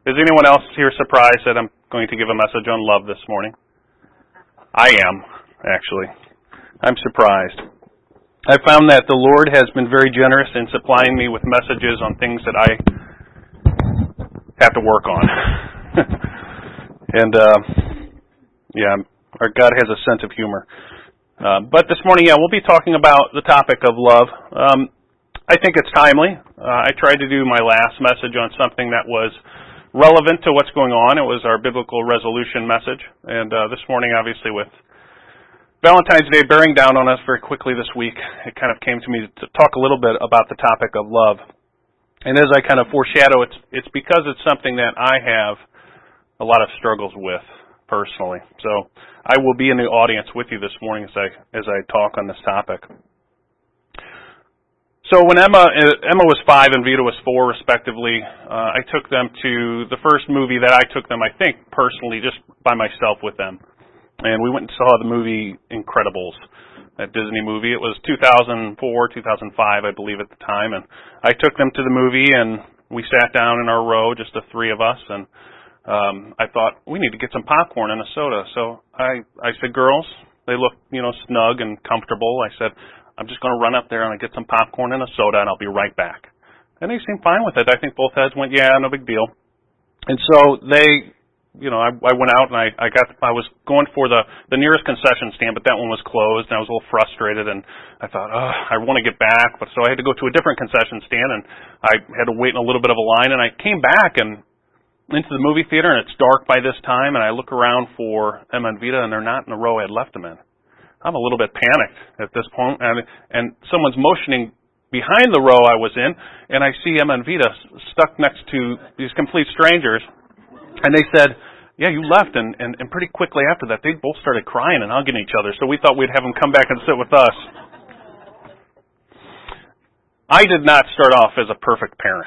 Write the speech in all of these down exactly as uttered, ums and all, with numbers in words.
Is anyone else here surprised that I'm going to give a message on love this morning? I am, actually. I'm surprised. I found that the Lord has been very generous in supplying me with messages on things that I have to work on. and, uh, yeah, our God has a sense of humor. Uh, but this morning, yeah, we'll be talking about the topic of love. Um, I think it's timely. Uh, I tried to do my last message on something that was relevant to what's going on. It was our biblical resolution message. And uh, this morning, obviously, with Valentine's Day bearing down on us very quickly this week, it kind of came to me to talk a little bit about the topic of love. And as I kind of foreshadow, it's it's because it's something that I have a lot of struggles with personally. So I will be in the audience with you this morning as I as I talk on this topic. So when Emma Emma was five and Vita was four, respectively, uh, I took them to the first movie that I took them, I think, personally, just by myself with them. And we went and saw the movie Incredibles, that Disney movie. It was two thousand four, two thousand five, I believe, at the time. And I took them to the movie, and we sat down in our row, just the three of us. And um, I thought, we need to get some popcorn and a soda. So I, I said, girls, they look, you know, snug and comfortable. I said, I'm just going to run up there and I'll get some popcorn and a soda, and I'll be right back. And they seemed fine with it. I think both heads went, yeah, no big deal. And so they, you know, I, I went out and I, I got, I was going for the, the nearest concession stand, but that one was closed, and I was a little frustrated, and I thought, oh, I want to get back. But so I had to go to a different concession stand, and I had to wait in a little bit of a line, and I came back and into the movie theater, and it's dark by this time, and I look around for Emma and Vita, and they're not in the row I had left them in. I'm a little bit panicked at this point, and, and someone's motioning behind the row I was in, and I see Emma and Vita stuck next to these complete strangers, and they said, yeah, you left, and, and, and pretty quickly after that, they both started crying and hugging each other, so we thought we'd have them come back and sit with us. I did not start off as a perfect parent.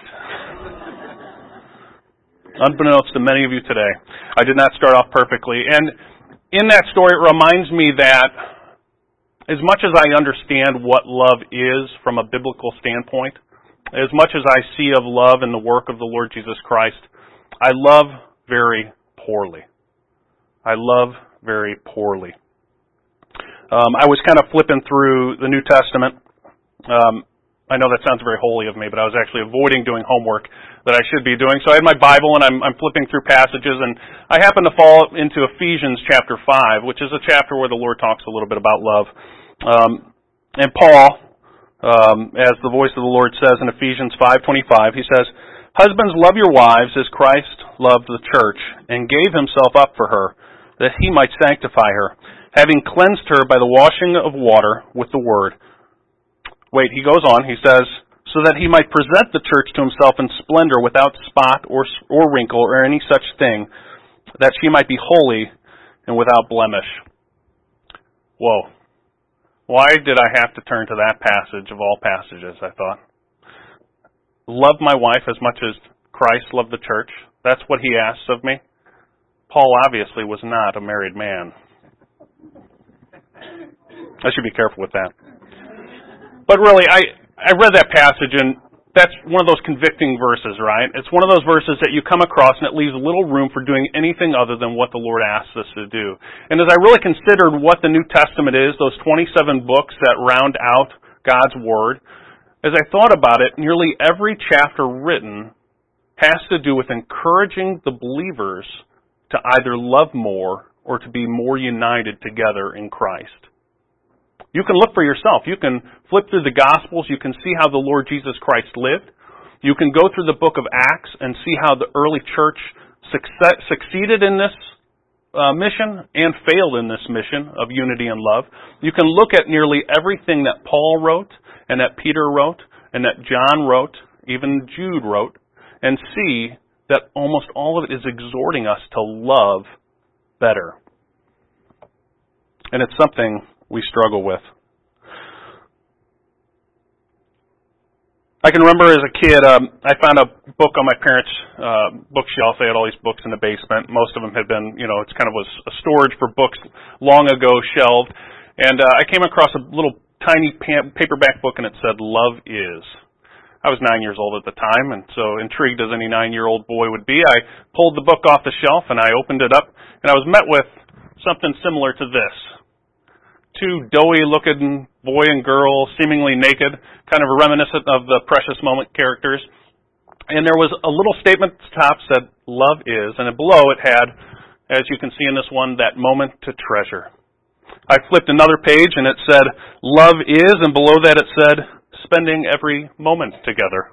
Unbeknownst to many of you today, I did not start off perfectly, and in that story, it reminds me that as much as I understand what love is from a biblical standpoint, as much as I see of love in the work of the Lord Jesus Christ, I love very poorly. I love very poorly. Um, I was kind of flipping through the New Testament. Um, I know that sounds very holy of me, but I was actually avoiding doing homework that I should be doing. So I had my Bible, and I'm, I'm flipping through passages, and I happened to fall into Ephesians chapter five, which is a chapter where the Lord talks a little bit about love. Um, and Paul, um, as the voice of the Lord says in Ephesians five twenty-five, he says, "Husbands, love your wives as Christ loved the church and gave himself up for her, that he might sanctify her, having cleansed her by the washing of water with the word." Wait, he goes on, he says, "so that he might present the church to himself in splendor, without spot or or wrinkle or any such thing, that she might be holy and without blemish." Whoa. Why did I have to turn to that passage of all passages, I thought? Love my wife as much as Christ loved the church. That's what he asks of me. Paul obviously was not a married man. I should be careful with that. But really, I, I read that passage, and that's one of those convicting verses, right? It's one of those verses that you come across, and it leaves little room for doing anything other than what the Lord asks us to do. And as I really considered what the New Testament is, those twenty-seven books that round out God's Word, as I thought about it, nearly every chapter written has to do with encouraging the believers to either love more or to be more united together in Christ. You can look for yourself. You can flip through the Gospels. You can see how the Lord Jesus Christ lived. You can go through the book of Acts and see how the early church success, succeeded in this uh, mission and failed in this mission of unity and love. You can look at nearly everything that Paul wrote and that Peter wrote and that John wrote, even Jude wrote, and see that almost all of it is exhorting us to love better. And it's something we struggle with. I can remember as a kid, um, I found a book on my parents' uh, bookshelf. They had all these books in the basement. Most of them had been, you know, it's kind of was a storage for books long ago shelved. And uh, I came across a little tiny paperback book, and it said, "Love Is." I was nine years old at the time, and so intrigued as any nine-year-old boy would be, I pulled the book off the shelf and I opened it up, and I was met with something similar to this. Two doughy-looking boy and girl, seemingly naked, kind of reminiscent of the Precious Moment characters. And there was a little statement at the top said, "Love is," and below it had, as you can see in this one, that moment to treasure. I flipped another page and it said, "Love is," and below that it said, "Spending every moment together."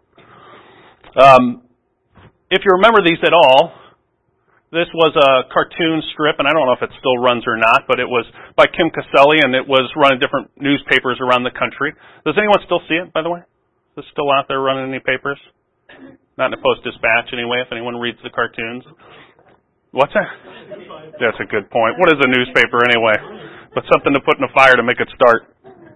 Um, if you remember these at all, this was a cartoon strip, and I don't know if it still runs or not, but it was by Kim Caselli, and it was run in different newspapers around the country. Does anyone still see it, by the way? Is it still out there running any papers? Not in the Post-Dispatch, anyway, if anyone reads the cartoons. What's that? That's a good point. What is a newspaper, anyway? But something to put in a fire to make it start.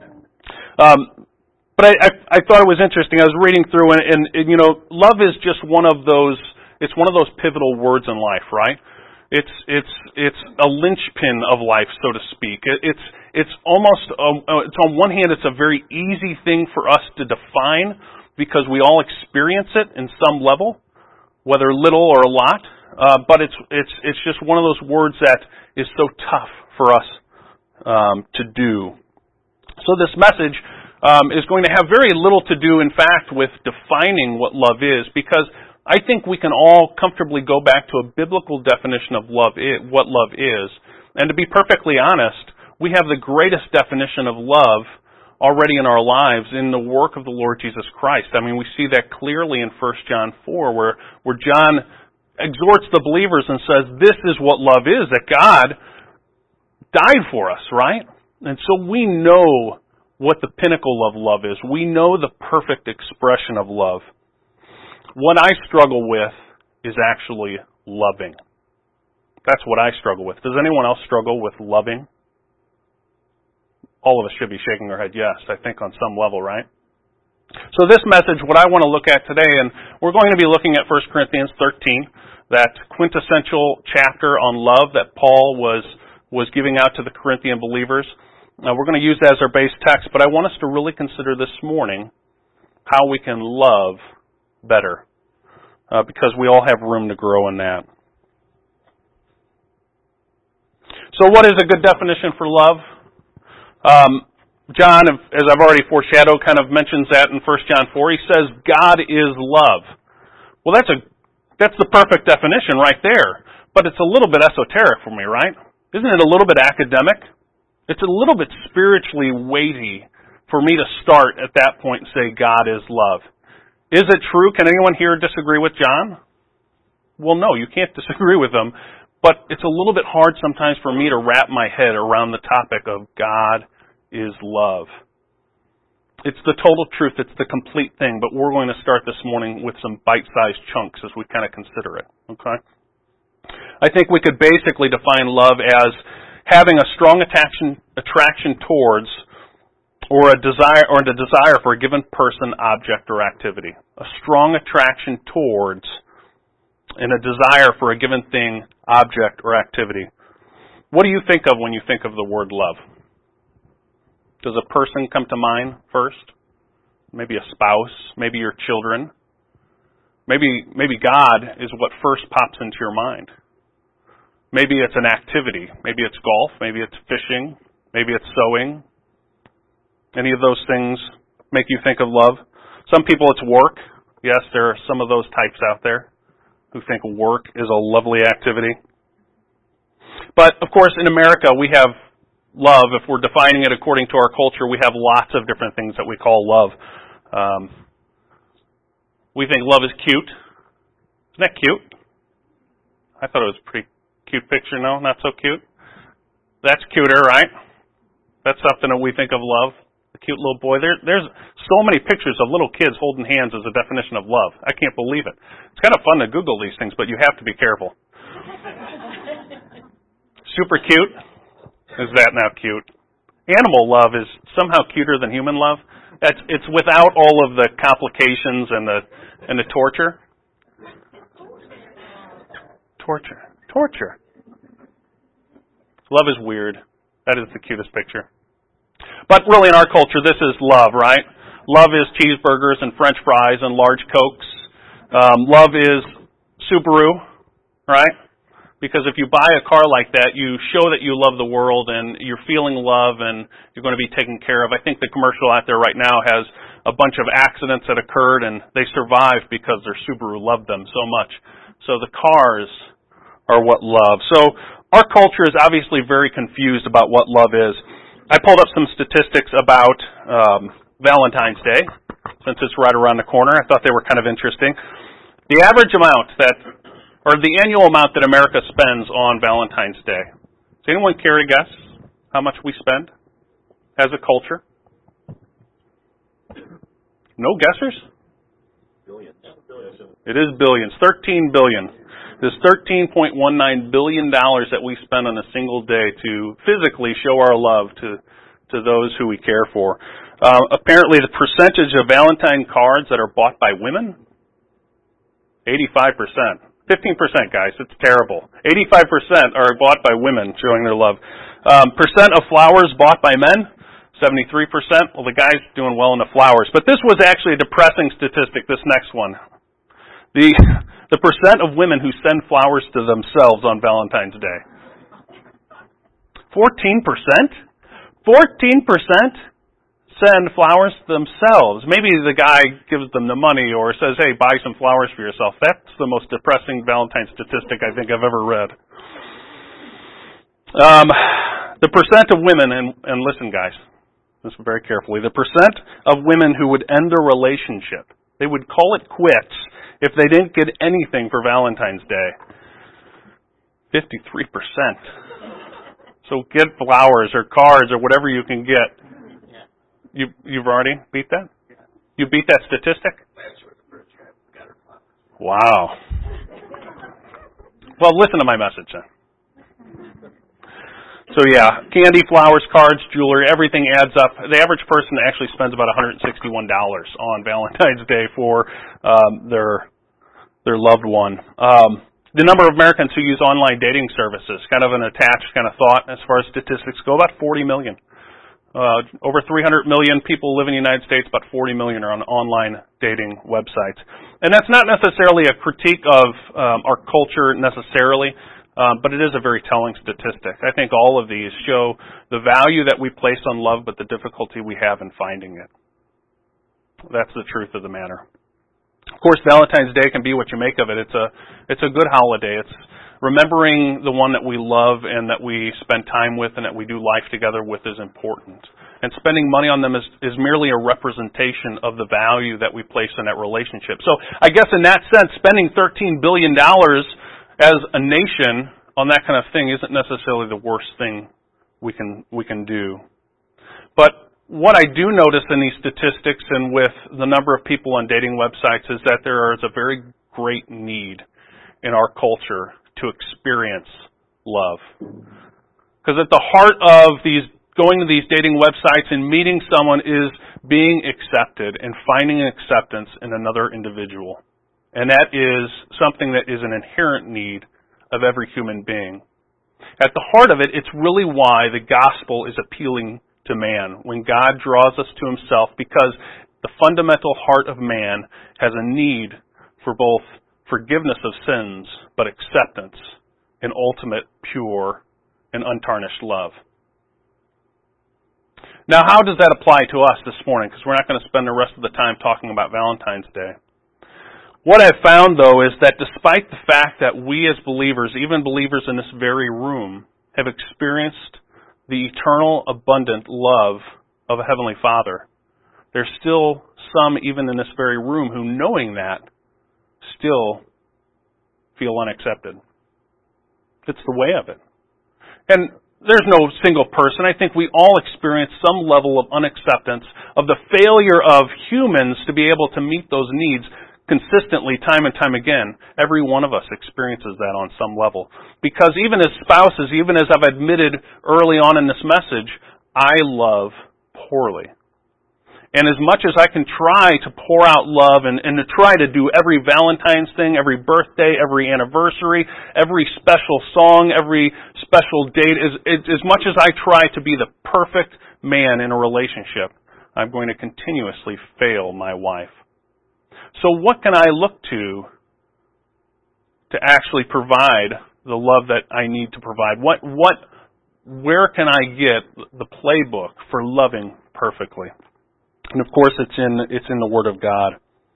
Um, but I, I, I thought it was interesting. I was reading through, and, and, and, you know, love is just one of those, it's one of those pivotal words in life, right? It's, it's, it's a linchpin of life, so to speak. It, it's, it's almost, um, it's on one hand, it's a very easy thing for us to define because we all experience it in some level, whether little or a lot. Uh, but it's, it's, it's just one of those words that is so tough for us um, to do. So this message um, is going to have very little to do, in fact, with defining what love is, because I think we can all comfortably go back to a biblical definition of love, is, what love is. And to be perfectly honest, we have the greatest definition of love already in our lives in the work of the Lord Jesus Christ. I mean, we see that clearly in First John four, where, where John exhorts the believers and says, this is what love is, that God died for us, right? And so we know what the pinnacle of love is. We know the perfect expression of love. What I struggle with is actually loving. That's what I struggle with. Does anyone else struggle with loving? All of us should be shaking our head yes, I think on some level, right? So this message, what I want to look at today, and we're going to be looking at First Corinthians thirteen, that quintessential chapter on love that Paul was was giving out to the Corinthian believers. Now, we're going to use that as our base text, but I want us to really consider this morning how we can love better, uh, because we all have room to grow in that. So what is a good definition for love? Um, John, as I've already foreshadowed, kind of mentions that in First John four. He says, God is love. Well, that's a that's the perfect definition right there. But it's a little bit esoteric for me, right? Isn't it a little bit academic? It's a little bit spiritually weighty for me to start at that point and say, God is love. Is it true? Can anyone here disagree with John? Well, no, you can't disagree with him. But it's a little bit hard sometimes for me to wrap my head around the topic of God is love. It's the total truth. It's the complete thing. But we're going to start this morning with some bite-sized chunks as we kind of consider it. Okay? I think we could basically define love as having a strong attraction, attraction towards or a desire or a desire for a given person, object, or activity. A strong attraction towards and a desire for a given thing, object, or activity. What do you think of when you think of the word love? Does a person come to mind first? Maybe a spouse, maybe your children. Maybe maybe God is what first pops into your mind. Maybe it's an activity. Maybe it's golf, maybe it's fishing, maybe it's sewing. Any of those things make you think of love? Some people it's work. Yes, there are some of those types out there who think work is a lovely activity. But, of course, in America, we have love. If we're defining it according to our culture, we have lots of different things that we call love. Um, we think love is cute. Isn't that cute? I thought it was a pretty cute picture. No, not so cute? That's cuter, right? That's something that we think of love. A cute little boy. There, there's so many pictures of little kids holding hands as a definition of love. I can't believe it. It's kind of fun to Google these things, but you have to be careful. Super cute? Is that now cute? Animal love is somehow cuter than human love. That's, it's without all of the complications and the and the torture. Torture. Torture. Love is weird. That is the cutest picture. But really in our culture, this is love, right? Love is cheeseburgers and French fries and large Cokes. Um, love is Subaru, right? Because if you buy a car like that, you show that you love the world and you're feeling love and you're going to be taken care of. I think the commercial out there right now has a bunch of accidents that occurred and they survived because their Subaru loved them so much. So the cars are what love. So our culture is obviously very confused about what love is. I pulled up some statistics about um, Valentine's Day, since it's right around the corner. I thought they were kind of interesting. The average amount that, or the annual amount that America spends on Valentine's Day. Does anyone care to guess how much we spend as a culture? No guessers? Billions. It is billions. thirteen billion. There's thirteen point one nine billion dollars that we spend on a single day to physically show our love to, to those who we care for. Uh, apparently the percentage of Valentine cards that are bought by women, eighty-five percent. fifteen percent, guys. It's terrible. eighty-five percent are bought by women showing their love. Um, percent of flowers bought by men, seventy-three percent. Well, the guy's doing well in the flowers. But this was actually a depressing statistic, this next one. The, the percent of women who send flowers to themselves on Valentine's Day. fourteen percent? fourteen percent send flowers to themselves. Maybe the guy gives them the money or says, hey, buy some flowers for yourself. That's the most depressing Valentine statistic I think I've ever read. Um, the percent of women, and, and listen guys, listen very carefully, the percent of women who would end a relationship, they would call it quits if they didn't get anything for Valentine's Day. fifty-three percent. So get flowers or cards or whatever you can get. You, you've already beat that? You beat that statistic? Wow. Well, listen to my message then. So yeah, candy, flowers, cards, jewelry, everything adds up. The average person actually spends about one hundred sixty-one dollars on Valentine's Day for um, their their loved one. Um, the number of Americans who use online dating services, kind of an attached kind of thought as far as statistics go, about forty million. Uh, over three hundred million people live in the United States, about forty million are on online dating websites. And that's not necessarily a critique of um, our culture necessarily, um, but it is a very telling statistic. I think all of these show the value that we place on love, but the difficulty we have in finding it. That's the truth of the matter. Of course, Valentine's Day can be what you make of it. It's a, it's a good holiday. It's remembering the one that we love and that we spend time with and that we do life together with is important. And spending money on them is, is merely a representation of the value that we place in that relationship. So I guess in that sense, spending thirteen billion dollars as a nation on that kind of thing isn't necessarily the worst thing we can, we can do. But what I do notice in these statistics and with the number of people on dating websites is that there is a very great need in our culture to experience love. Because at the heart of these going to these dating websites and meeting someone is being accepted and finding acceptance in another individual. And that is something that is an inherent need of every human being. At the heart of it, it's really why the gospel is appealing to man, when God draws us to himself, because the fundamental heart of man has a need for both forgiveness of sins, but acceptance and ultimate, pure, and untarnished love. Now, how does that apply to us this morning? Because we're not going to spend the rest of the time talking about Valentine's Day. What I've found, though, is that despite the fact that we as believers, even believers in this very room, have experienced the eternal, abundant love of a Heavenly Father, there's still some, even in this very room, who, knowing that, still feel unaccepted. It's the way of it. And there's no single person. I think we all experience some level of unacceptance of the failure of humans to be able to meet those needs consistently, time and time again. Every one of us experiences that on some level. Because even as spouses, even as I've admitted early on in this message, I love poorly. And as much as I can try to pour out love and, and to try to do every Valentine's thing, every birthday, every anniversary, every special song, every special date, as, as much as I try to be the perfect man in a relationship, I'm going to continuously fail my wife. So what can I look to to actually provide the love that I need to provide? What, what, where can I get the playbook for loving perfectly? And of course, it's in, it's in the Word of God.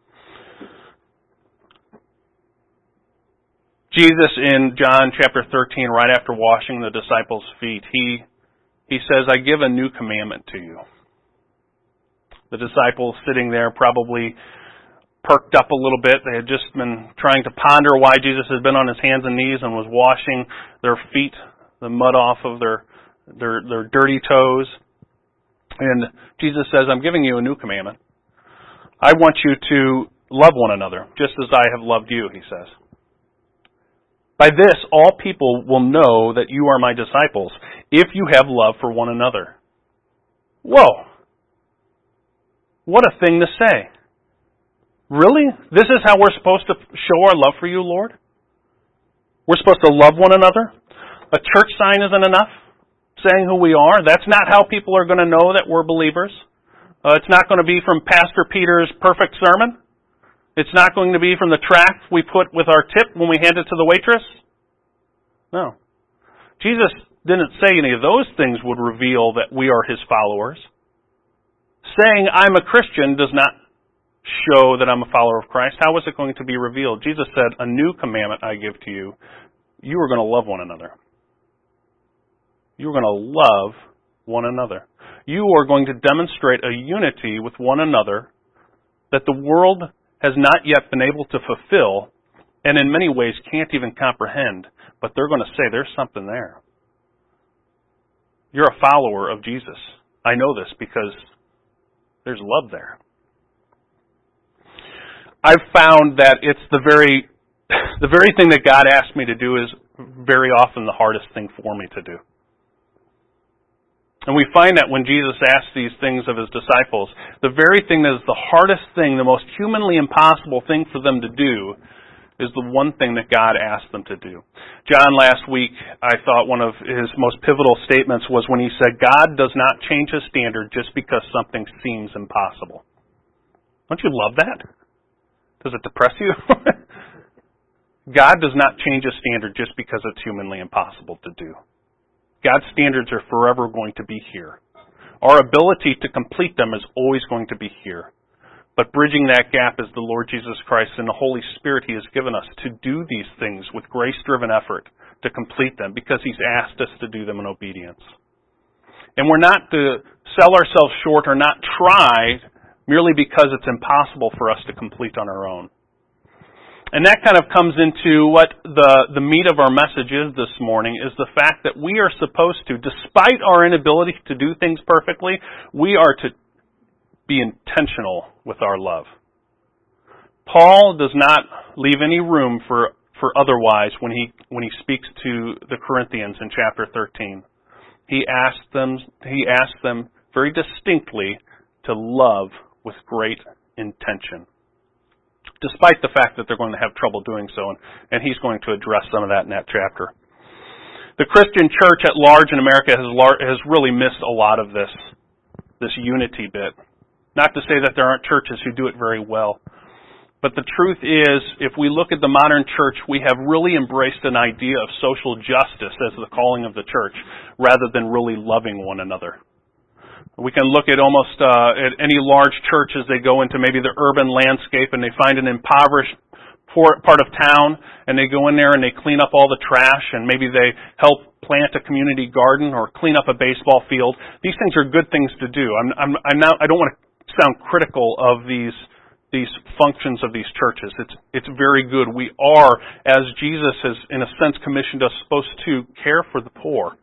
Jesus in John chapter thirteen, right after washing the disciples' feet, he, he says, I give a new commandment to you. The disciples sitting there probably perked up a little bit. They had just been trying to ponder why Jesus had been on his hands and knees and was washing their feet, the mud off of their, their, their dirty toes. And Jesus says, I'm giving you a new commandment. I want you to love one another, just as I have loved you, he says. By this, all people will know that you are my disciples, if you have love for one another. Whoa! What a thing to say. Really? This is how we're supposed to show our love for you, Lord? We're supposed to love one another? A church sign isn't enough? Saying who we are? That's not how people are going to know that we're believers. Uh, it's not going to be from Pastor Peter's perfect sermon. It's not going to be from the tract we put with our tip when we hand it to the waitress. No. Jesus didn't say any of those things would reveal that we are His followers. Saying I'm a Christian does not show that I'm a follower of Christ. How is it going to be revealed? Jesus said, a new commandment I give to you. You are going to love one another. You are going to love one another. You are going to demonstrate a unity with one another that the world has not yet been able to fulfill and in many ways can't even comprehend, but they're going to say there's something there. You're a follower of Jesus. I know this because there's love there. I've found that it's the very the very thing that God asked me to do is very often the hardest thing for me to do. And we find that when Jesus asked these things of His disciples, the very thing that is the hardest thing, the most humanly impossible thing for them to do, is the one thing that God asked them to do. John last week, I thought one of his most pivotal statements was when he said, God does not change His standard just because something seems impossible. Don't you love that? Does it depress you? God does not change His standard just because it's humanly impossible to do. God's standards are forever going to be here. Our ability to complete them is always going to be here. But bridging that gap is the Lord Jesus Christ and the Holy Spirit He has given us to do these things with grace-driven effort to complete them because He's asked us to do them in obedience. And we're not to sell ourselves short or not try merely because it's impossible for us to complete on our own. And that kind of comes into what the, the meat of our message is this morning, is the fact that we are supposed to, despite our inability to do things perfectly, we are to be intentional with our love. Paul does not leave any room for, for otherwise when he when he speaks to the Corinthians in chapter thirteen. He asks them he asks them very distinctly to love with great intention, despite the fact that they're going to have trouble doing so, and, and he's going to address some of that in that chapter. The Christian church at large in America has lar- has really missed a lot of this, this unity bit. Not to say that there aren't churches who do it very well, but the truth is, if we look at the modern church, we have really embraced an idea of social justice as the calling of the church, rather than really loving one another. We can look at almost uh, at any large church as they go into maybe the urban landscape and they find an impoverished part of town and they go in there and they clean up all the trash and maybe they help plant a community garden or clean up a baseball field. These things are good things to do. I'm, I'm, I'm not, I don't want to sound critical of these these functions of these churches. It's it's very good. We are, as Jesus has in a sense commissioned us, supposed to care for the poor.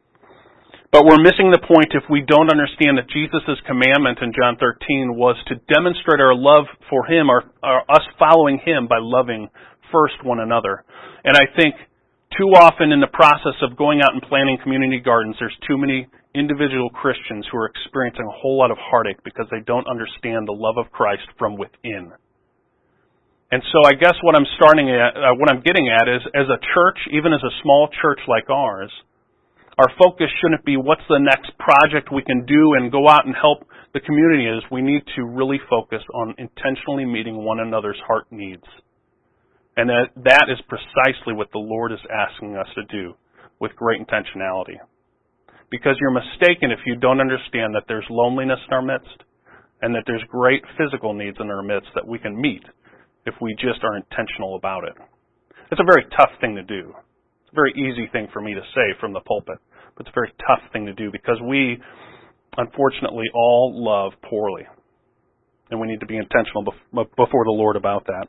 But we're missing the point if we don't understand that Jesus' commandment in John thirteen was to demonstrate our love for Him, our, our, us following Him by loving first one another. And I think too often in the process of going out and planting community gardens, there's too many individual Christians who are experiencing a whole lot of heartache because they don't understand the love of Christ from within. And so I guess what I'm starting at, uh, what I'm getting at is, as a church, even as a small church like ours, our focus shouldn't be what's the next project we can do and go out and help the community is we need to really focus on intentionally meeting one another's heart needs. And that, that is precisely what the Lord is asking us to do with great intentionality. Because you're mistaken if you don't understand that there's loneliness in our midst and that there's great physical needs in our midst that we can meet if we just are intentional about it. It's a very tough thing to do. It's a very easy thing for me to say from the pulpit, but it's a very tough thing to do because we, unfortunately, all love poorly. And we need to be intentional before the Lord about that.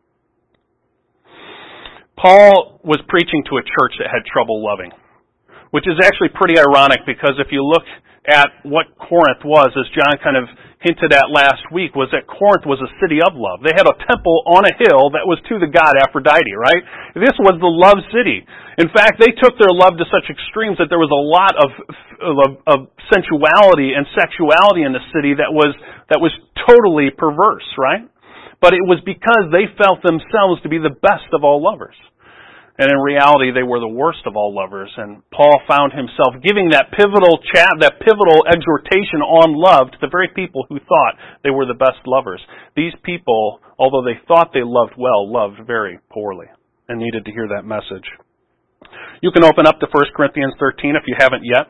Paul was preaching to a church that had trouble loving, which is actually pretty ironic because if you look at what Corinth was, as John kind of hinted at last week, was that Corinth was a city of love. They had a temple on a hill that was to the god Aphrodite, right? This was the love city. In fact, they took their love to such extremes that there was a lot of, of, of sensuality and sexuality in the city that was, that was totally perverse, right? But it was because they felt themselves to be the best of all lovers. And in reality, they were the worst of all lovers. And Paul found himself giving that pivotal chat, that pivotal exhortation on love to the very people who thought they were the best lovers. These people, although they thought they loved well, loved very poorly and needed to hear that message. You can open up to First Corinthians thirteen if you haven't yet.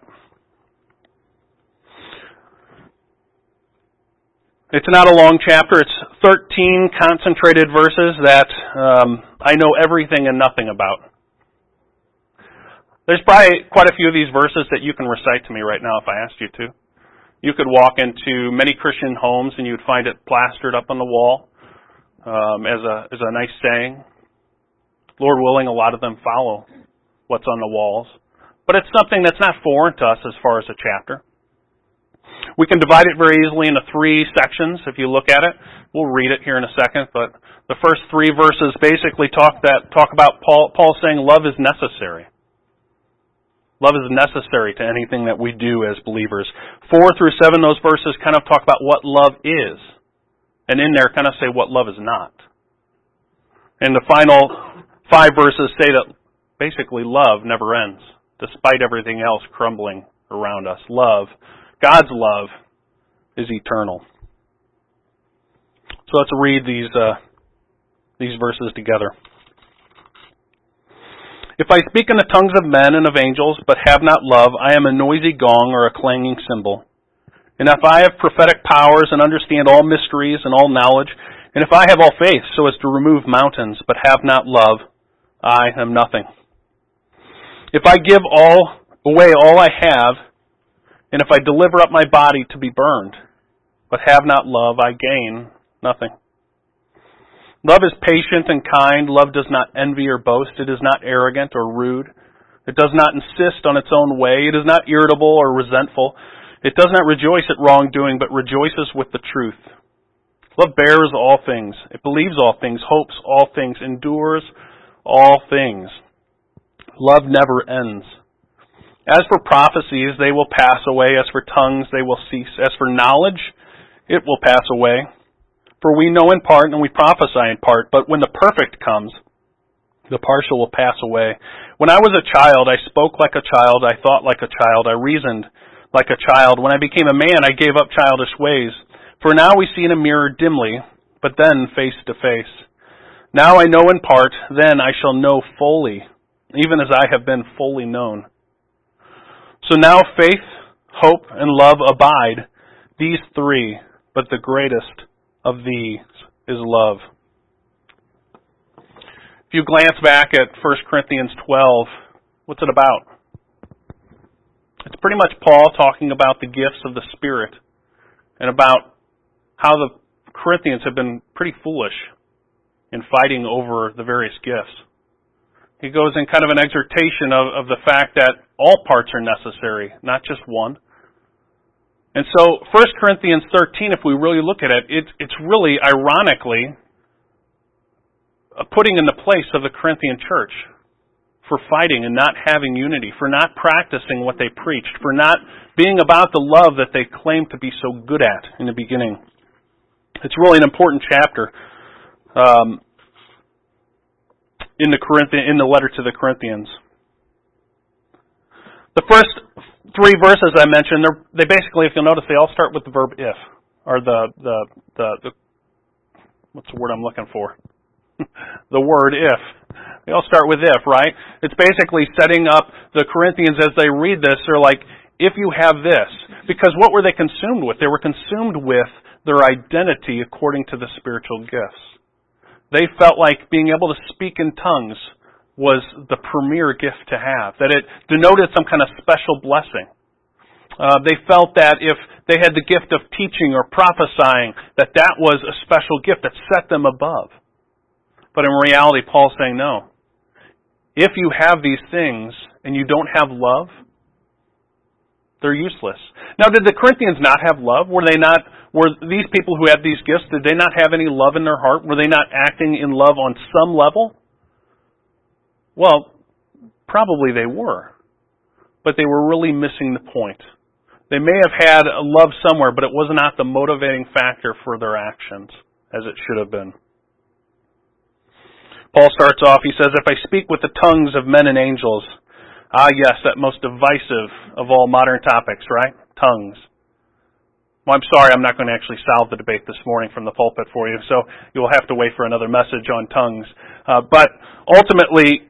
It's not a long chapter. It's thirteen concentrated verses that um, I know everything and nothing about. There's probably quite a few of these verses that you can recite to me right now if I asked you to. You could walk into many Christian homes and you'd find it plastered up on the wall um, as a as a nice saying. Lord willing, a lot of them follow what's on the walls. But it's something that's not foreign to us as far as a chapter. We can divide it very easily into three sections if you look at it. We'll read it here in a second, but the first three verses basically talk that talk about Paul, Paul saying love is necessary. Love is necessary to anything that we do as believers. Four through seven, those verses kind of talk about what love is. And in there kind of say what love is not. And the final five verses say that basically love never ends, despite everything else crumbling around us. Love, God's love, is eternal. So let's read these uh, these verses together. If I speak in the tongues of men and of angels, but have not love, I am a noisy gong or a clanging cymbal. And if I have prophetic powers and understand all mysteries and all knowledge, and if I have all faith so as to remove mountains, but have not love, I am nothing. If I give all away all I have, and if I deliver up my body to be burned, but have not love, I gain nothing. Love is patient and kind. Love does not envy or boast. It is not arrogant or rude. It does not insist on its own way. It is not irritable or resentful. It does not rejoice at wrongdoing, but rejoices with the truth. Love bears all things. It believes all things, hopes all things, endures all things. Love never ends. As for prophecies, they will pass away. As for tongues, they will cease. As for knowledge, it will pass away. For we know in part and we prophesy in part, but when the perfect comes, the partial will pass away. When I was a child, I spoke like a child, I thought like a child, I reasoned like a child. When I became a man, I gave up childish ways. For now we see in a mirror dimly, but then face to face. Now I know in part, then I shall know fully, even as I have been fully known. So now faith, hope, and love abide, these three, but the greatest of these is love. If you glance back at First Corinthians twelve, what's it about? It's pretty much Paul talking about the gifts of the Spirit and about how the Corinthians have been pretty foolish in fighting over the various gifts. He goes in kind of an exhortation of, of the fact that all parts are necessary, not just one. And so, First Corinthians thirteen, if we really look at it, it's, it's really, ironically, putting in the place of the Corinthian church for fighting and not having unity, for not practicing what they preached, for not being about the love that they claimed to be so good at in the beginning. It's really an important chapter um, in the Corinthian, in the letter to the Corinthians. The first three verses I mentioned, they're, they basically, if you'll notice, they all start with the verb if, or the, the, the, the what's the word I'm looking for? The word if. They all start with if, right? It's basically setting up the Corinthians as they read this. They're like, if you have this. Because what were they consumed with? They were consumed with their identity according to the spiritual gifts. They felt like being able to speak in tongues was the premier gift to have, that it denoted some kind of special blessing. Uh, they felt that if they had the gift of teaching or prophesying, that that was a special gift that set them above. But in reality, Paul's saying no. If you have these things and you don't have love, they're useless. Now, did the Corinthians not have love? Were they not, were these people who had these gifts, did they not have any love in their heart? Were they not acting in love on some level? Well, probably they were. But they were really missing the point. They may have had a love somewhere, but it was not the motivating factor for their actions, as it should have been. Paul starts off, he says, if I speak with the tongues of men and angels, ah yes, that most divisive of all modern topics, right? Tongues. Well, I'm sorry, I'm not going to actually solve the debate this morning from the pulpit for you, so you'll have to wait for another message on tongues. Uh, but ultimately,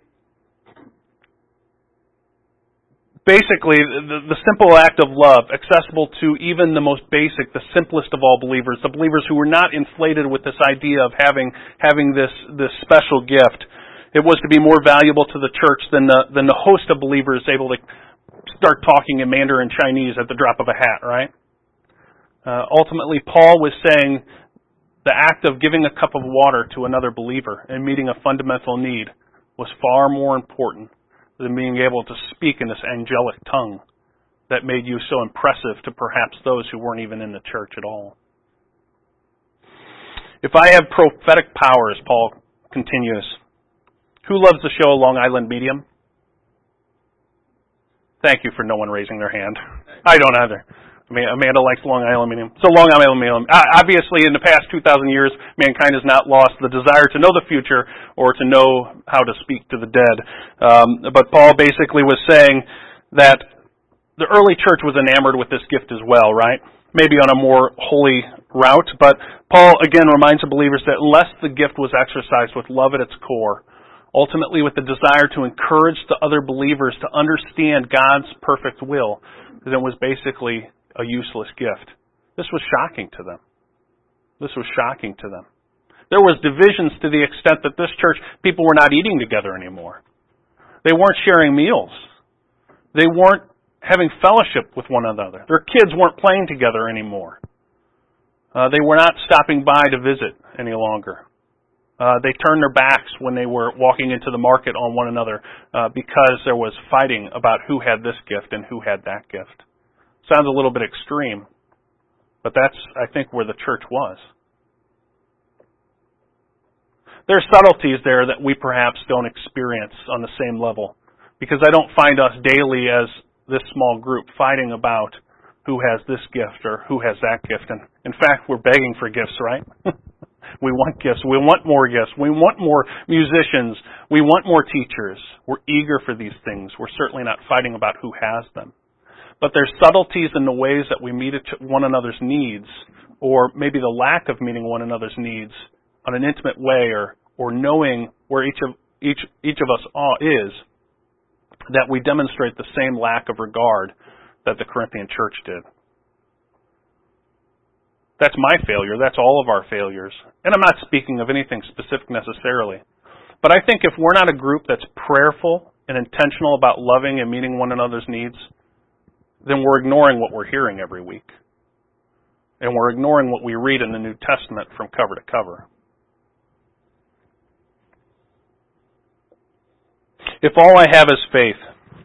basically, the, the simple act of love, accessible to even the most basic, the simplest of all believers, the believers who were not inflated with this idea of having having this, this special gift, it was to be more valuable to the church than the, than the host of believers able to start talking in Mandarin Chinese at the drop of a hat, right? Uh, ultimately, Paul was saying the act of giving a cup of water to another believer and meeting a fundamental need was far more important than being able to speak in this angelic tongue that made you so impressive to perhaps those who weren't even in the church at all. If I have prophetic powers, Paul continues, who loves the show Long Island Medium? Thank you for no one raising their hand. I don't either. I mean, Amanda likes Long Island Medium. So Long Island Medium. Obviously, in the past two thousand years, mankind has not lost the desire to know the future or to know how to speak to the dead. Um, but Paul basically was saying that the early church was enamored with this gift as well, right? Maybe on a more holy route. But Paul, again, reminds the believers that unless the gift was exercised with love at its core, ultimately with the desire to encourage the other believers to understand God's perfect will, then it was basically a useless gift. This was shocking to them. This was shocking to them. There was divisions to the extent that this church, people were not eating together anymore. They weren't sharing meals. They weren't having fellowship with one another. Their kids weren't playing together anymore. Uh, they were not stopping by to visit any longer. Uh, they turned their backs when they were walking into the market on one another uh, because there was fighting about who had this gift and who had that gift. Sounds a little bit extreme, but that's, I think, where the church was. There are subtleties there that we perhaps don't experience on the same level, because I don't find us daily as this small group fighting about who has this gift or who has that gift. And in fact, we're begging for gifts, right? We want gifts. We want more gifts. We want more musicians. We want more teachers. We're eager for these things. We're certainly not fighting about who has them. But there's subtleties in the ways that we meet one another's needs, or maybe the lack of meeting one another's needs on an intimate way, or, or knowing where each of each each of us is, that we demonstrate the same lack of regard that the Corinthian church did. That's my failure. That's all of our failures. And I'm not speaking of anything specific necessarily. But I think if we're not a group that's prayerful and intentional about loving and meeting one another's needs, then we're ignoring what we're hearing every week. And we're ignoring what we read in the New Testament from cover to cover. If all I have is faith,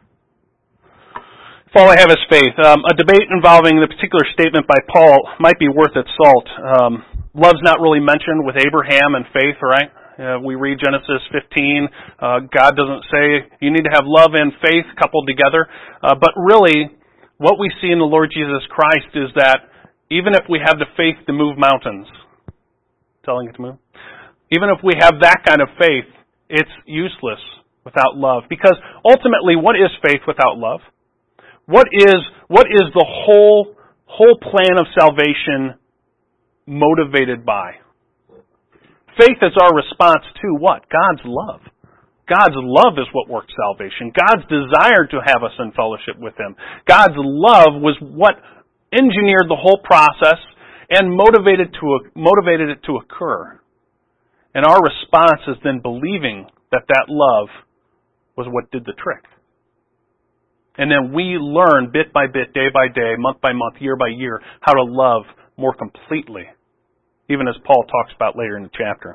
if all I have is faith, um, a debate involving the particular statement by Paul might be worth its salt. Um, love's not really mentioned with Abraham and faith, right? Uh, we read Genesis fifteen. Uh, God doesn't say you need to have love and faith coupled together. Uh, but really, what we see in the Lord Jesus Christ is that even if we have the faith to move mountains, telling it to move, even if we have that kind of faith, it's useless without love. Because ultimately, what is faith without love? What is, what is the whole, whole plan of salvation motivated by? Faith is our response to what? God's love. God's love is what works salvation. God's desire to have us in fellowship with Him. God's love was what engineered the whole process and motivated to motivated it to occur. And our response is then believing that that love was what did the trick. And then we learn bit by bit, day by day, month by month, year by year, how to love more completely, even as Paul talks about later in the chapter.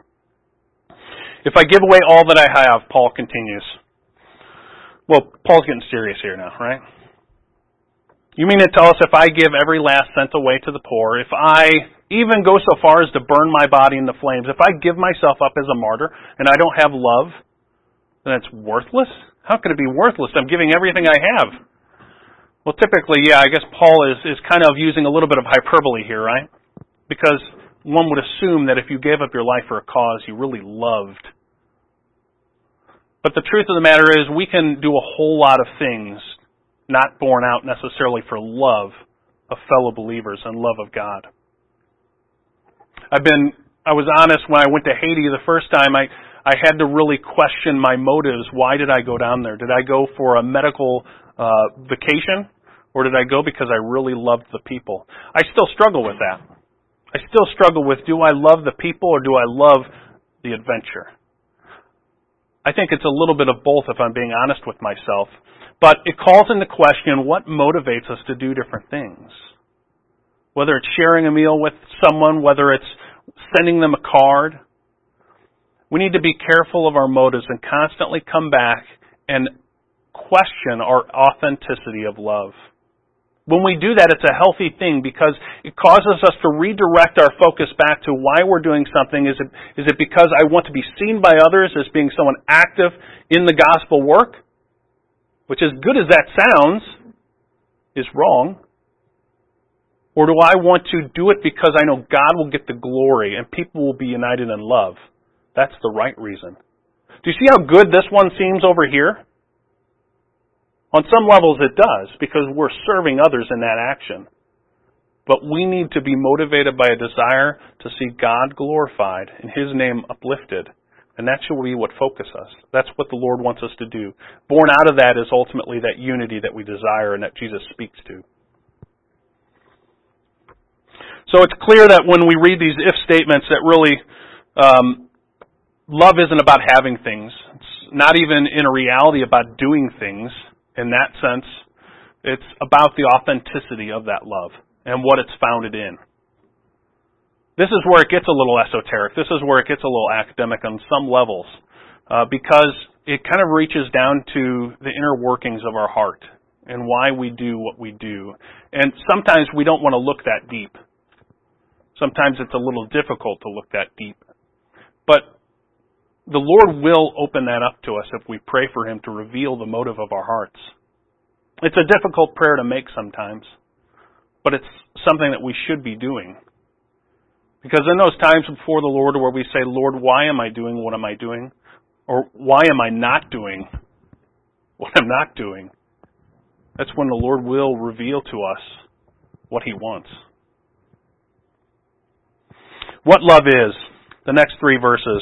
If I give away all that I have, Paul continues. Well, Paul's getting serious here now, right? You mean to tell us if I give every last cent away to the poor, if I even go so far as to burn my body in the flames, if I give myself up as a martyr and I don't have love, then it's worthless? How could it be worthless? I'm giving everything I have. Well, typically, yeah, I guess Paul is, is kind of using a little bit of hyperbole here, right? Because one would assume that if you gave up your life for a cause you really loved. But the truth of the matter is we can do a whole lot of things not born out necessarily for love of fellow believers and love of God. I've been, I was honest when I went to Haiti the first time, I, I had to really question my motives. Why did I go down there? Did I go for a medical uh, vacation? Or did I go because I really loved the people? I still struggle with that. I still struggle with, do I love the people or do I love the adventure? I think it's a little bit of both if I'm being honest with myself. But it calls into question what motivates us to do different things. Whether it's sharing a meal with someone, whether it's sending them a card. We need to be careful of our motives and constantly come back and question our authenticity of love. When we do that, it's a healthy thing because it causes us to redirect our focus back to why we're doing something. Is it, is it because I want to be seen by others as being someone active in the gospel work? Which, as good as that sounds, is wrong. Or do I want to do it because I know God will get the glory and people will be united in love? That's the right reason. Do you see how good this one seems over here? On some levels it does, because we're serving others in that action. But we need to be motivated by a desire to see God glorified and His name uplifted. And that should be what focuses us. That's what the Lord wants us to do. Born out of that is ultimately that unity that we desire and that Jesus speaks to. So it's clear that when we read these if statements that really um, love isn't about having things. It's not even in a reality about doing things. In that sense, it's about the authenticity of that love and what it's founded in. This is where it gets a little esoteric. This is where it gets a little academic on some levels uh, because it kind of reaches down to the inner workings of our heart and why we do what we do. And sometimes we don't want to look that deep. Sometimes it's a little difficult to look that deep. But the Lord will open that up to us if we pray for Him to reveal the motive of our hearts. It's a difficult prayer to make sometimes, but it's something that we should be doing. Because in those times before the Lord where we say, Lord, why am I doing what am I doing? Or why am I not doing what I'm not doing? That's when the Lord will reveal to us what He wants. What love is. The next three verses.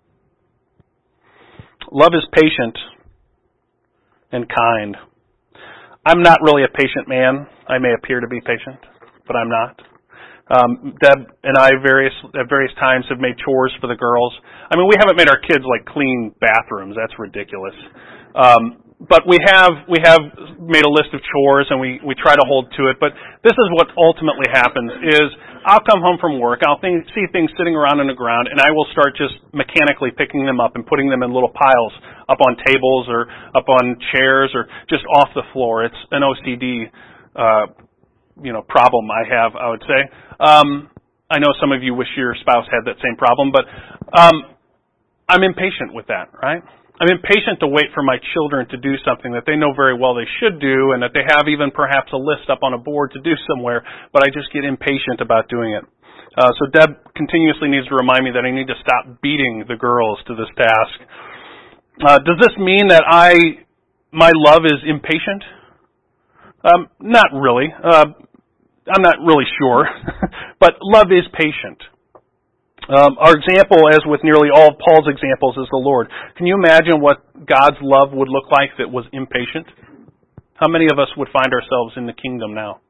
Love is patient and kind. I'm not really a patient man. I may appear to be patient, but I'm not. Um, Deb and I various at various times have made chores for the girls. I mean, we haven't made our kids like clean bathrooms. That's ridiculous. Um, but we have we have made a list of chores and we, we try to hold to it. But this is what ultimately happens is I'll come home from work, I'll think, see things sitting around on the ground, and I will start just mechanically picking them up and putting them in little piles up on tables or up on chairs or just off the floor. It's an O C D uh, you know, problem I have, I would say. Um, I know some of you wish your spouse had that same problem, but um, I'm impatient with that, right? I'm impatient to wait for my children to do something that they know very well they should do and that they have even perhaps a list up on a board to do somewhere, but I just get impatient about doing it. Uh, so Deb continuously needs to remind me that I need to stop beating the girls to this task. Uh, does this mean that I, my love is impatient? Um, not really. Uh, I'm not really sure. But love is patient. Um, our example, as with nearly all of Paul's examples, is the Lord. Can you imagine what God's love would look like if it was impatient? How many of us would find ourselves in the kingdom now?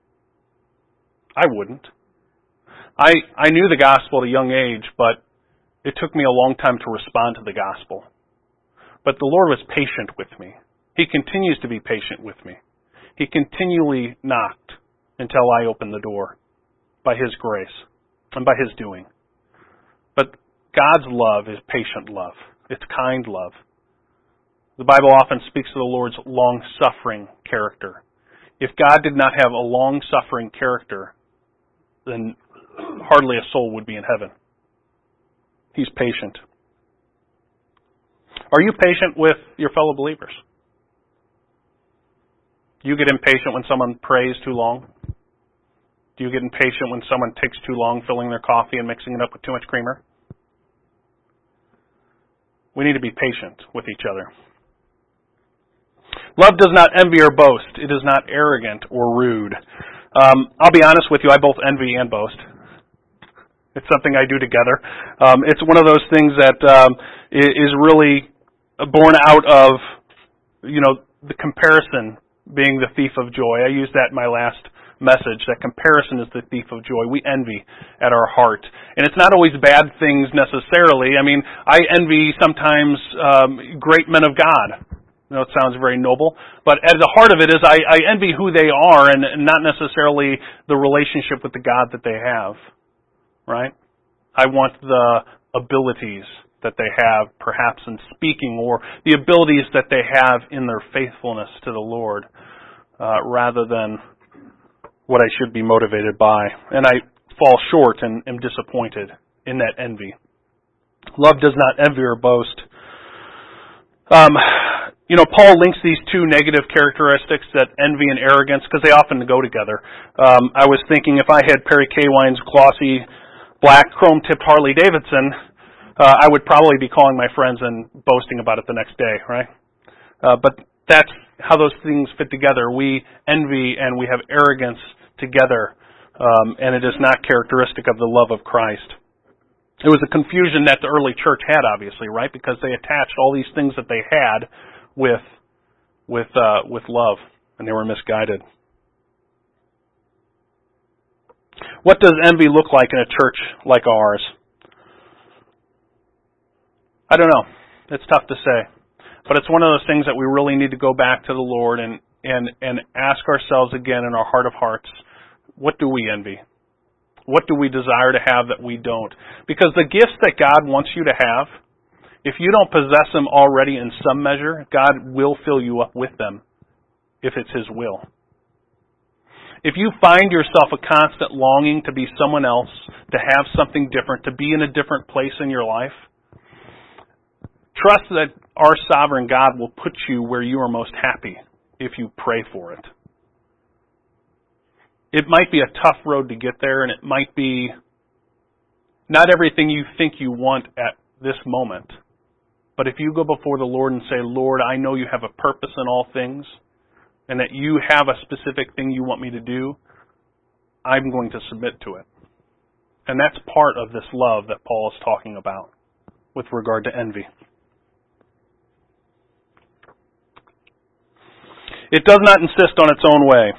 I wouldn't. I, I knew the gospel at a young age, but it took me a long time to respond to the gospel. But the Lord was patient with me. He continues to be patient with me. He continually knocked until I opened the door by His grace and by His doing. But God's love is patient love. It's kind love. The Bible often speaks of the Lord's long-suffering character. If God did not have a long-suffering character, then hardly a soul would be in heaven. He's patient. Are you patient with your fellow believers? Do you get impatient when someone prays too long? Do you get impatient when someone takes too long filling their coffee and mixing it up with too much creamer? We need to be patient with each other. Love does not envy or boast. It is not arrogant or rude. Um, I'll be honest with you, I both envy and boast. It's something I do together. Um, it's one of those things that um, is really born out of, you know, the comparison being the thief of joy. I used that in my last message, that comparison is the thief of joy. We envy at our heart. And it's not always bad things necessarily. I mean, I envy sometimes um, great men of God. I know it sounds very noble, but at the heart of it is I, I envy who they are and, and not necessarily the relationship with the God that they have. Right? I want the abilities that they have, perhaps in speaking, or the abilities that they have in their faithfulness to the Lord, uh, rather than what I should be motivated by. And I fall short and am disappointed in that envy. Love does not envy or boast. Um, you know, Paul links these two negative characteristics, that envy and arrogance, because they often go together. Um, I was thinking if I had Perry K. Wine's glossy black chrome-tipped Harley Davidson, uh, I would probably be calling my friends and boasting about it the next day, right? Uh, but that's how those things fit together. We envy and we have arrogance together, um, and it is not characteristic of the love of Christ. It was a confusion that the early church had, obviously, right? Because they attached all these things that they had with with uh, with love, and they were misguided. What does envy look like in a church like ours? I don't know. It's tough to say. But it's one of those things that we really need to go back to the Lord and, and, and ask ourselves again in our heart of hearts, what do we envy? What do we desire to have that we don't? Because the gifts that God wants you to have, if you don't possess them already in some measure, God will fill you up with them if it's His will. If you find yourself a constant longing to be someone else, to have something different, to be in a different place in your life, trust that our sovereign God will put you where you are most happy if you pray for it. It might be a tough road to get there, and it might be not everything you think you want at this moment. But if you go before the Lord and say, Lord, I know you have a purpose in all things, and that you have a specific thing you want me to do, I'm going to submit to it. And that's part of this love that Paul is talking about with regard to envy. It does not insist on its own way.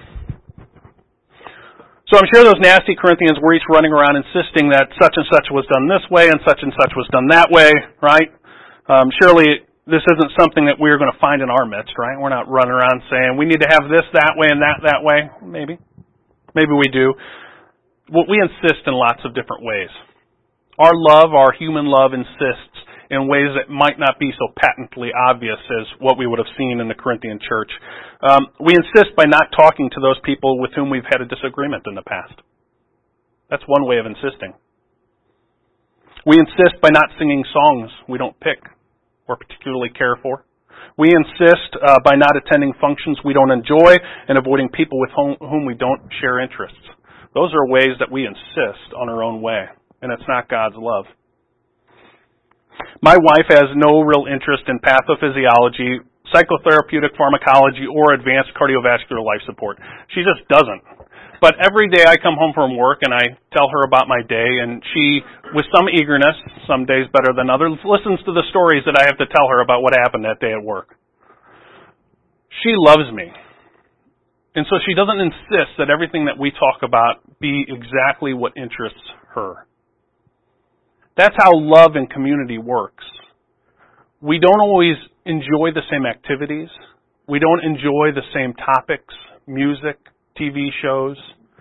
So I'm sure those nasty Corinthians were each running around insisting that such and such was done this way and such and such was done that way, right? Um, surely this isn't something that we're going to find in our midst, right? We're not running around saying we need to have this that way and that that way. Maybe. Maybe we do. Well, we insist in lots of different ways. Our love, our human love, insists in ways that might not be so patently obvious as what we would have seen in the Corinthian church. Um, we insist by not talking to those people with whom we've had a disagreement in the past. That's one way of insisting. We insist by not singing songs we don't pick or particularly care for. We insist uh, by not attending functions we don't enjoy and avoiding people with whom, whom we don't share interests. Those are ways that we insist on our own way, and it's not God's love. My wife has no real interest in pathophysiology, psychotherapeutic pharmacology, or advanced cardiovascular life support. She just doesn't. But every day I come home from work and I tell her about my day, and she, with some eagerness, some days better than others, listens to the stories that I have to tell her about what happened that day at work. She loves me. And so she doesn't insist that everything that we talk about be exactly what interests her. That's how love and community works. We don't always enjoy the same activities. We don't enjoy the same topics, music, T V shows,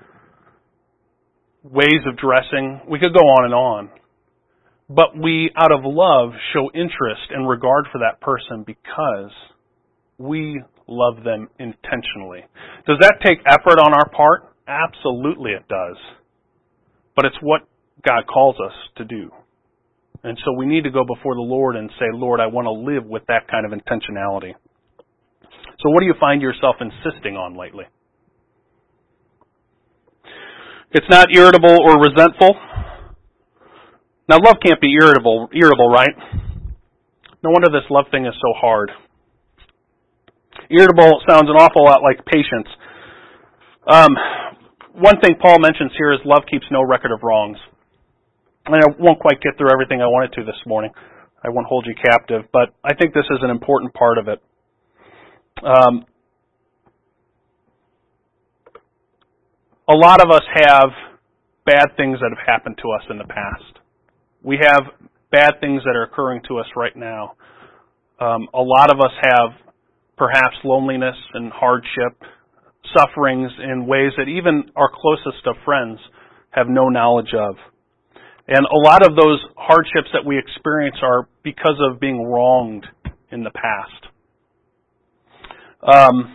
ways of dressing. We could go on and on. But we, out of love, show interest and regard for that person because we love them intentionally. Does that take effort on our part? Absolutely it does. But it's what God calls us to do. And so we need to go before the Lord and say, Lord, I want to live with that kind of intentionality. So what do you find yourself insisting on lately? It's not irritable or resentful. Now, love can't be irritable, irritable, right? No wonder this love thing is so hard. Irritable sounds an awful lot like patience. Um, one thing Paul mentions here is love keeps no record of wrongs. And I won't quite get through everything I wanted to this morning. I won't hold you captive, but I think this is an important part of it. Um, a lot of us have bad things that have happened to us in the past. We have bad things that are occurring to us right now. Um, a lot of us have perhaps loneliness and hardship, sufferings in ways that even our closest of friends have no knowledge of. And a lot of those hardships that we experience are because of being wronged in the past. Um,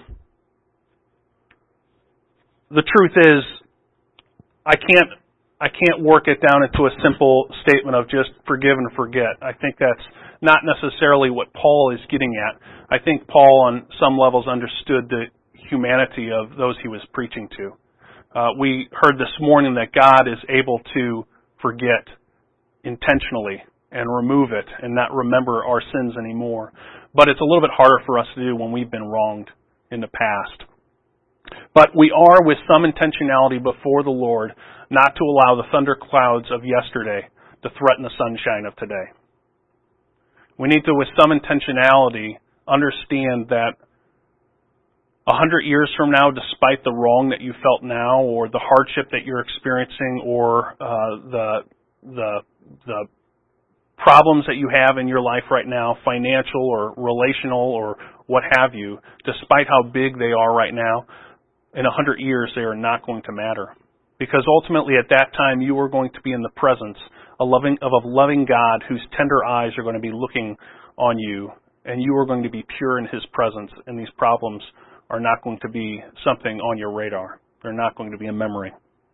the truth is, I can't I can't work it down into a simple statement of just forgive and forget. I think that's not necessarily what Paul is getting at. I think Paul, on some levels, understood the humanity of those he was preaching to. Uh, we heard this morning that God is able to forget intentionally and remove it and not remember our sins anymore. But it's a little bit harder for us to do when we've been wronged in the past. But we are, with some intentionality before the Lord, not to allow the thunderclouds of yesterday to threaten the sunshine of today. We need to, with some intentionality, understand that a hundred years from now, despite the wrong that you felt now, or the hardship that you're experiencing, or uh, the the the problems that you have in your life right now, financial or relational or what have you, despite how big they are right now, in a hundred years they are not going to matter. Because ultimately at that time you are going to be in the presence of, loving, of a loving God whose tender eyes are going to be looking on you, and you are going to be pure in His presence, and these problems are not going to be something on your radar. They're not going to be a memory.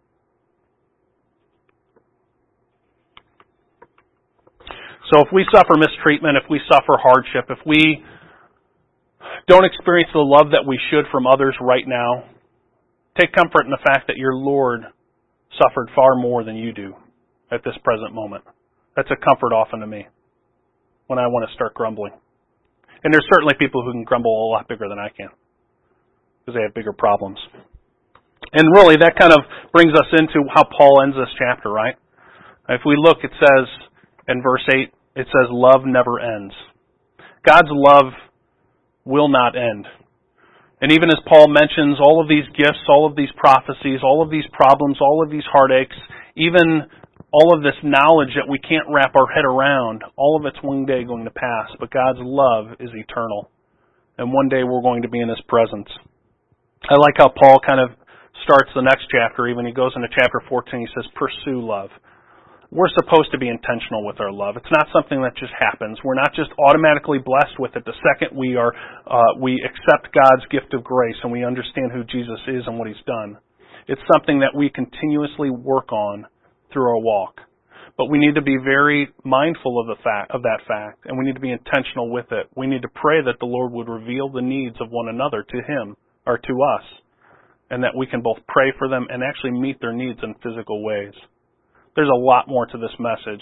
So if we suffer mistreatment, if we suffer hardship, if we don't experience the love that we should from others right now, take comfort in the fact that your Lord suffered far more than you do at this present moment. That's a comfort often to me when I want to start grumbling. And there's certainly people who can grumble a lot bigger than I can because they have bigger problems. And really, that kind of brings us into how Paul ends this chapter, right? If we look, it says in verse eight, it says, love never ends. God's love will not end. And even as Paul mentions all of these gifts, all of these prophecies, all of these problems, all of these heartaches, even all of this knowledge that we can't wrap our head around, all of it's one day going to pass. But God's love is eternal. And one day we're going to be in His presence. I like how Paul kind of starts the next chapter. Even he goes into chapter fourteen, he says, pursue love. We're supposed to be intentional with our love. It's not something that just happens. We're not just automatically blessed with it the second we are uh, we accept God's gift of grace and we understand who Jesus is and what He's done. It's something that we continuously work on through our walk. But we need to be very mindful of the fact of that fact, and we need to be intentional with it. We need to pray that the Lord would reveal the needs of one another to Him or to us, and that we can both pray for them and actually meet their needs in physical ways. There's a lot more to this message, but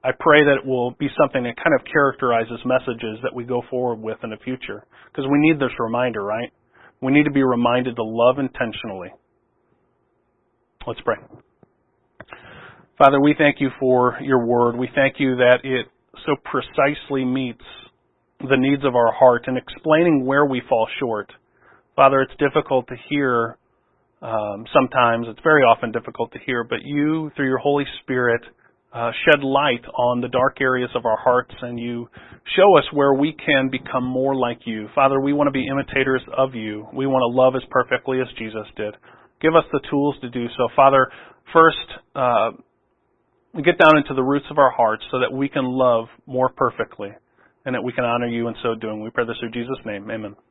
I pray that it will be something that kind of characterizes messages that we go forward with in the future. Because we need this reminder, right? We need to be reminded to love intentionally. Let's pray. Father, we thank you for your word. We thank you that it so precisely meets the needs of our heart in explaining where we fall short. Father, it's difficult to hear um, sometimes. It's very often difficult to hear, but you, through your Holy Spirit, uh, shed light on the dark areas of our hearts, and you show us where we can become more like you. Father, we want to be imitators of you. We want to love as perfectly as Jesus did. Give us the tools to do so. Father, first, uh, get down into the roots of our hearts so that we can love more perfectly and that we can honor you in so doing. We pray this through Jesus' name. Amen.